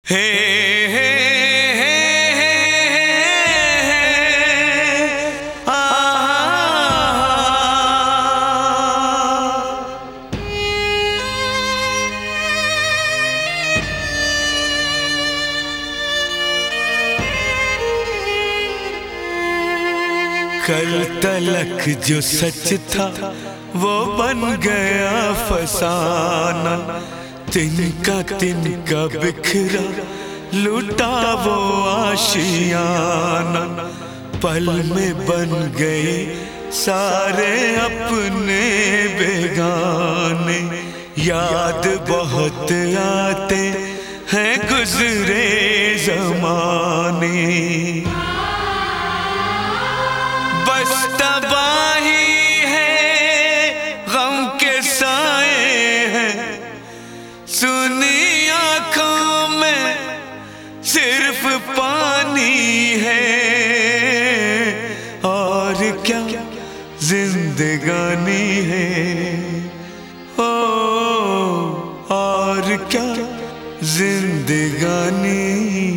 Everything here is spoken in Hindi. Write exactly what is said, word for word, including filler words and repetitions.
हे हे हे आ कल तलक जो सच था वो बन गया फसाना, तिनका तिनका बिखरा लूटा वो आशियाना। पल में बन गए सारे अपने बेगाने, याद बहुत आते हैं गुजरे जमाने। बस तबाही है गम के साए हैं, सुनी आंखों में सिर्फ पानी है। और क्या जिंदगानी है, ओ और क्या जिंदगानी